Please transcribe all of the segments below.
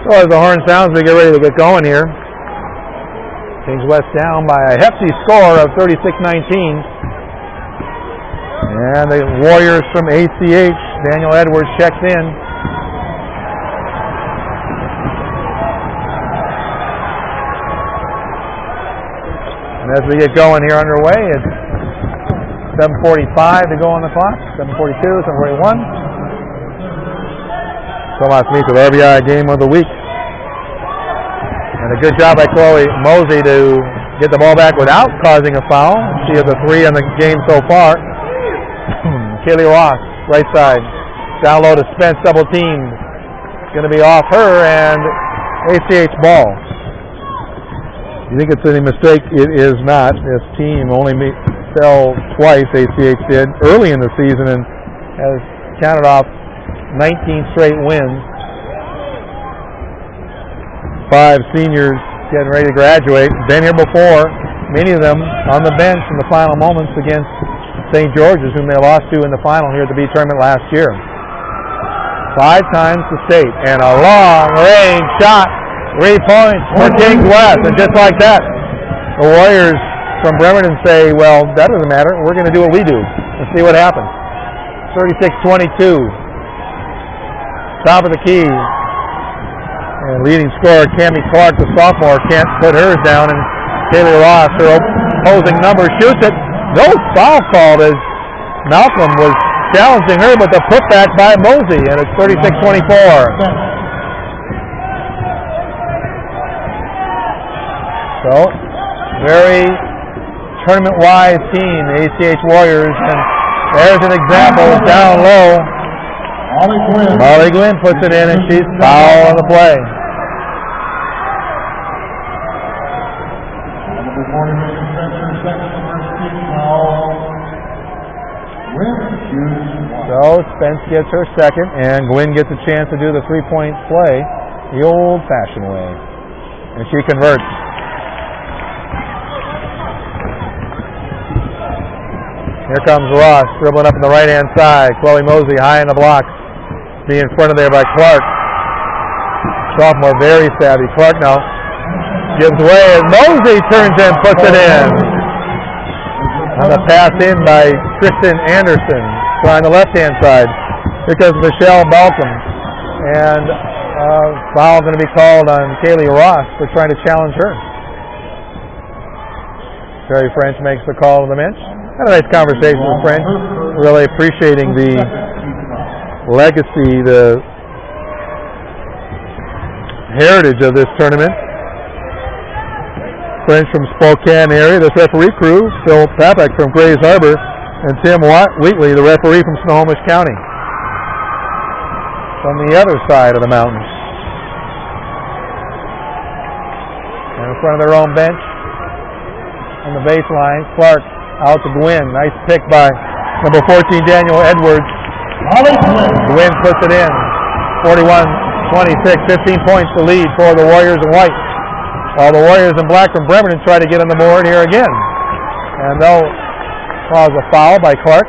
So as the horn sounds, we get ready to get going here. Kings West down by a hefty score of 36-19. And the Warriors from ACH, Daniel Edwards checks in. And as we get going here underway, it's 7:45 to go on the clock. 7:42, 7:41. Tomas Meets with RBI Game of the Week. And a good job by Chloe Mosey to get the ball back without causing a foul. She has a 3 in the game so far. Kaylee Ross, right side. Down low to Spence, double teamed. Going to be off her and ACH ball. You think it's any mistake? It is not. This team only fell twice, ACH did, early in the season and has counted off 19 straight wins. 5 seniors getting ready to graduate. Been here before, many of them on the bench in the final moments against St. George's, whom they lost to in the final here at the B tournament last year. 5 times the state, and a long-range shot. 3 points for Kings West, and just like that, the Warriors from Bremerton say, well, that doesn't matter. We're going to do what we do and see what happens. 36-22. Top of the key. And leading scorer, Cammie Clark, the sophomore, can't put hers down, and Kaylee Ross, her opposing number, shoots it. No foul called as Malcolm was challenging her, but the putback by Mosey, and it's 36-24. So, very tournament-wise team, the ACH Warriors, and there's an example down low. Molly Gwynn puts it in, and she's foul on the play. So Spence gets her second, and Gwynn gets a chance to do the 3-point play the old-fashioned way. And she converts. Here comes Ross, dribbling up on the right-hand side. Chloe Mosey high in the blocks. Being fronted there by Clark. Sophomore, very savvy. Clark now gives way, and Mosey turns in, puts it in. On the pass in by Kristen Anderson. On the left-hand side. Here comes Michelle Balcom. And foul going to be called on Kaylee Ross for trying to challenge her. Terry French makes the call on the bench. Had a nice conversation with French. Really appreciating the legacy, the heritage of this tournament. French from Spokane area. This referee crew, Phil Papek from Grays Harbor, and Tim Wheatley, the referee from Snohomish County. From the other side of the mountains. And in front of their own bench, on the baseline, Clark out to Gwynn. Nice pick by number 14, Daniel Edwards. Gwynn puts it in. 41-26, 15 points to lead for the Warriors in white. While the Warriors in black from Bremerton try to get on the board here again. And they'll cause a foul by Clark.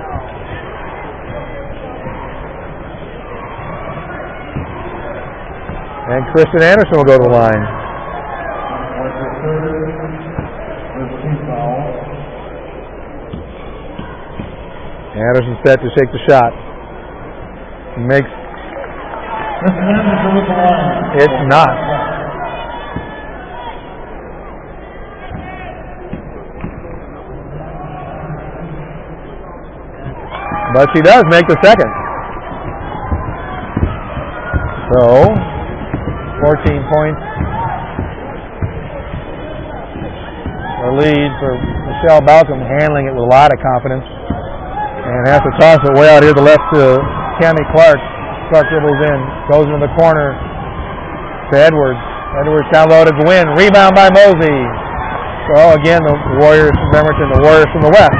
And Kristen Anderson will go to the line. Anderson set to shake the shot. Makes it's not. But she does make the second. So, 14 points. The lead for Michelle Balcom, handling it with a lot of confidence. And has to toss it way out here to the left to Cammie Clark. Clark dribbles in, goes into the corner to Edwards. Edwards down low to Gwynn. Rebound by Mosey. So again, the Warriors from Bremerton, the Warriors from the West.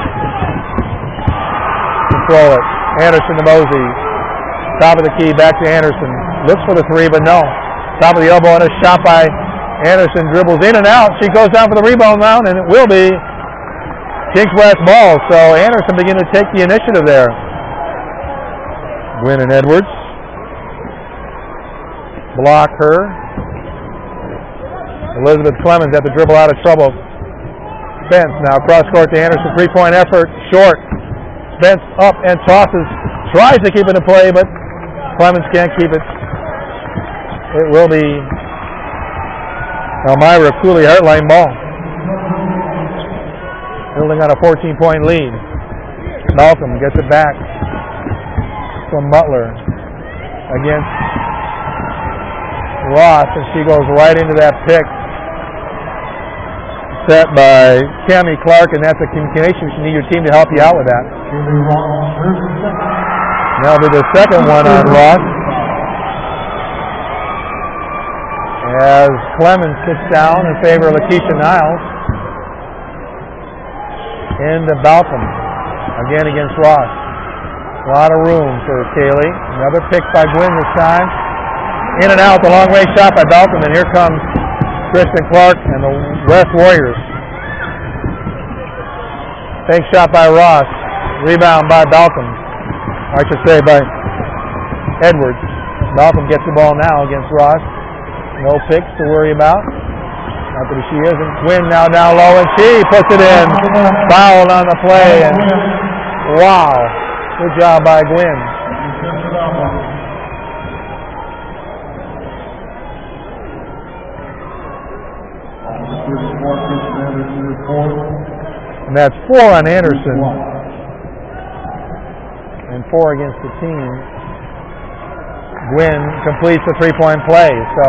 Control it. Anderson to Mosey. Top of the key, back to Anderson. Looks for the 3, but no. Top of the elbow and a shot by Anderson. Dribbles in and out. She goes down for the rebound round, and it will be Kings West ball. So Anderson beginning to take the initiative there. Gwynn and Edwards. block her. Elizabeth Clemens had to dribble out of trouble. Spence now cross court to Anderson. 3-point effort. Short. Spence up and tosses. Tries to keep it in play, but Clemens can't keep it. It will be Elmira Cooley Heartline ball. Building on a 14-point lead. Malcolm gets it back from Butler against Ross, and she goes right into that pick set by Cammie Clark, and that's a communication. You need your team to help you out with that. That'll be the second one on Ross. As Clemens sits down in favor of Lakeisha Niles. Into Balcom. Again against Ross. A lot of room for Kaylee. Another pick by Gwynn this time. In and out, the long range shot by Balcom, and here comes Kristen Clark and the West Warriors. Fake shot by Ross. Rebound by Balcom. I should say by Edwards. Balcom gets the ball now against Ross. No picks to worry about. Not that she isn't. Gwynn now down low, and she puts it in. Fouled on the play, and wow. Good job by Gwynn. And that's 4 on Anderson. And 4 against the team. Gwynn completes the 3-point play. So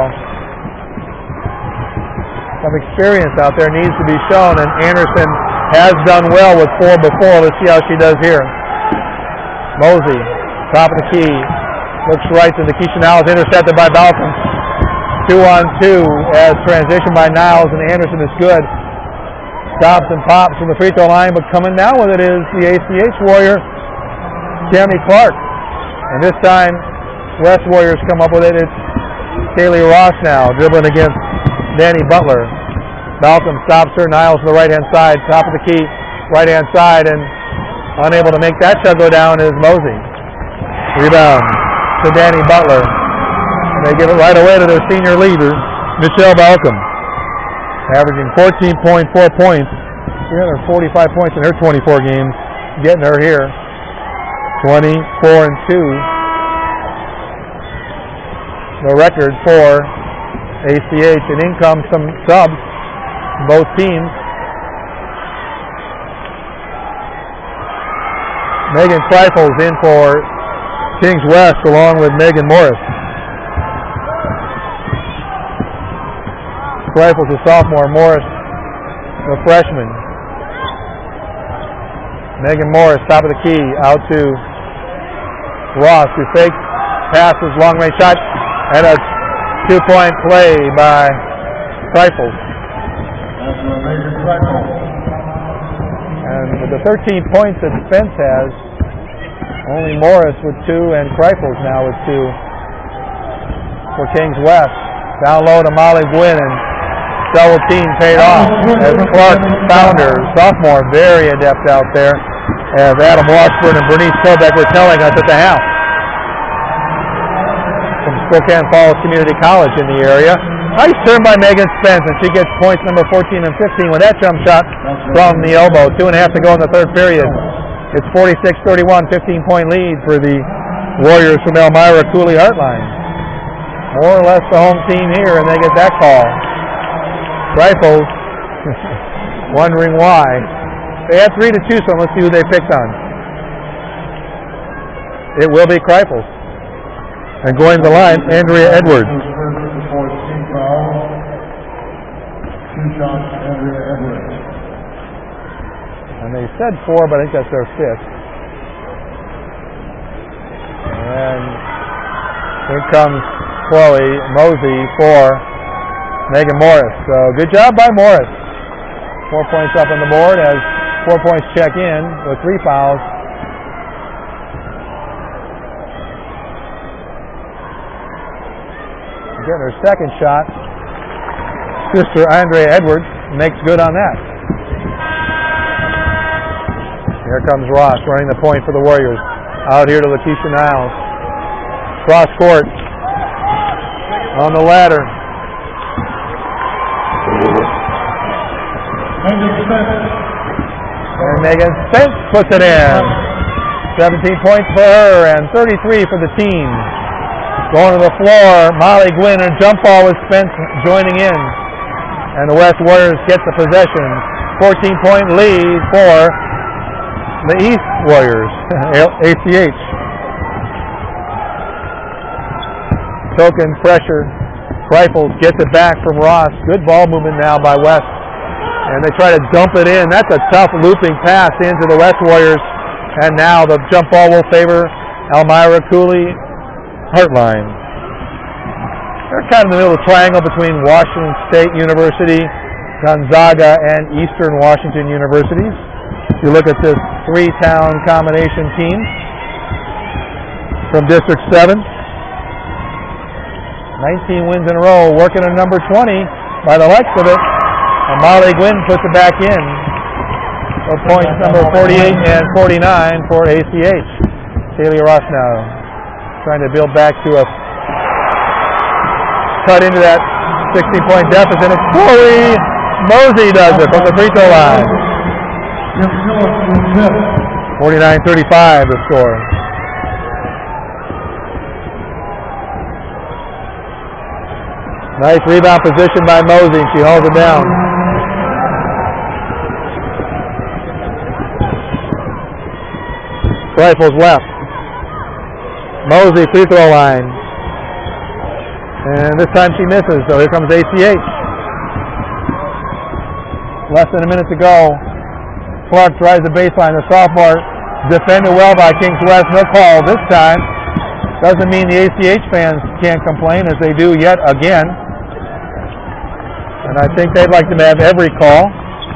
some experience out there needs to be shown, and Anderson has done well with 4 before. Let's see how she does here. Mosey, top of the key, looks right to Lakeisha Niles, intercepted by Balcom. 2-on-2 as transition by Niles, and Anderson is good. Stops and pops from the free throw line, but coming down with it is the ACH Warrior, Cammie Clark. And this time, West Warriors come up with it. It's Kaylee Ross now, dribbling against Danny Butler. Balcom stops her. Niles on the right-hand side, top of the key, right-hand side, and unable to make that shot go down is Mosey. Rebound to Danny Butler. And they give it right away to their senior leader, Michelle Balcom. Averaging 14.4 points, 345 points in her 24 games. Getting her here. 24-2. The record for ACH, and in comes some subs from both teams. Megan Kreifels in for Kings West along with Megan Morris. Kreifels a sophomore, Morris a freshman. Megan Morris, top of the key, out to Ross, who fakes, passes, long range shot. And a 2-point play by Kreifels. And with the 13 points that Spence has, only Morris with 2 and Kreifels now with 2 for Kings West. Down low to Molly Gwynn, and double team paid off as Clark found her. Sophomore, very adept out there, as Adam Washburn and Bernice Kobeck were telling us at the half. From Spokane Falls Community College in the area. Nice turn by Megan Spence, and she gets points number 14 and 15 with that jump shot from the elbow. 2.5 to go in the third period. It's 46-31, 15-point lead for the Warriors from Elmira Cooley Heartline. More or less the home team here, and they get that call. Rifles wondering why. They had 3 to choose from. Let's see who they picked on. It will be Kreifels. And going to the line, Andrea Edwards. 2 shots, Andrea Edwards. And they said 4, but I think that's their 5th. And here comes Chloe Mosey for Megan Morris. So good job by Morris. 4 points up on the board as 4 points check in with 3 fouls. Getting her second shot. Sister Andrea Edwards makes good on that. Here comes Ross running the point for the Warriors. Out here to Lakeisha Niles. Cross court. on the ladder. And Megan Spence puts it in. 17 points for her and 33 for the team. Going to the floor, Molly Gwynn, and a jump ball with Spence joining in. And the West Warriors get the possession. 14-point lead for the East Warriors, ACH. Token pressure. Rifles gets it back from Ross. Good ball movement now by West. And they try to dump it in. That's a tough looping pass into the West Warriors. And now the jump ball will favor Elmira Cooley Heartline. They're kind of in the middle of the triangle between Washington State University, Gonzaga, and Eastern Washington Universities. If you look at this three-town combination team from District 7. 19 wins in a row, working on number 20 by the likes of it. And Molly Gwynn puts it back in. So points number 48 and 49 for ACH. Kaylee Ross now trying to build back to a cut into that 60-point deficit. It's Chloe Mosey does it from the free throw line. 49-35 the score. Nice rebound position by Mosey. She holds it down. Rifles left. Mosey free throw line. And this time she misses, so here comes ACH. Less than a minute to go. Clark drives the baseline. The sophomore defended well by Kings West. No call this time. Doesn't mean the ACH fans can't complain, as they do yet again. And I think they'd like them to have every call.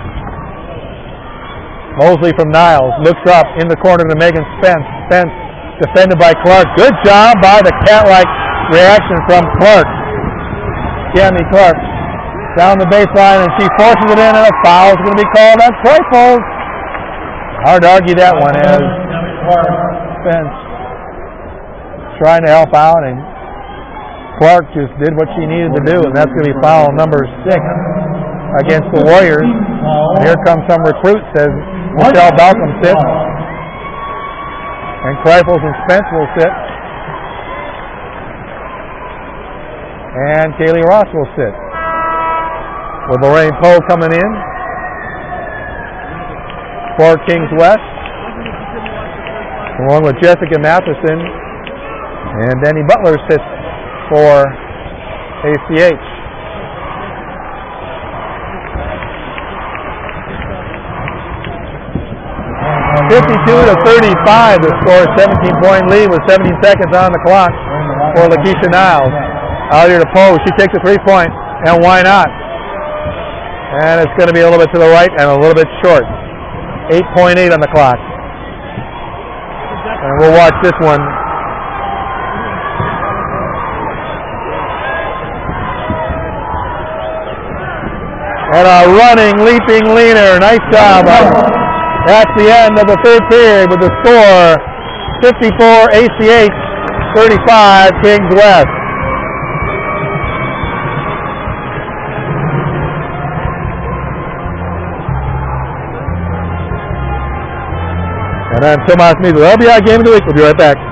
Mosley from Niles looks up in the corner to Megan Spence. Spence defended by Clark. Good job by the cat-like reaction from Clark. Cami Clark down the baseline, and she forces it in, and a foul is going to be called on Trifles. Hard to argue that one, as Spence trying to help out, and Clark just did what she needed to do, and that's going to be foul number 6 against the Warriors. And here comes some recruits as Michelle Balcom sits, and Trifles and Spence will sit, and Kaylee Ross will sit. With Lorraine Poe coming in for Kings West, along with Jessica Matheson, and Danny Butler sits for ACH. (52-35) the score. 17-point lead with 17 seconds on the clock for Lakeisha Niles. Out here to Poe. She takes a 3-point, and why not? And it's going to be a little bit to the right and a little bit short. 8.8 on the clock. And we'll watch this one. And a running, leaping leaner. Nice job. That's the end of the third period with the score 54 ACH, 35 Kings West. And I'm Tomas Measles. LBI Game of the Week. We'll be right back.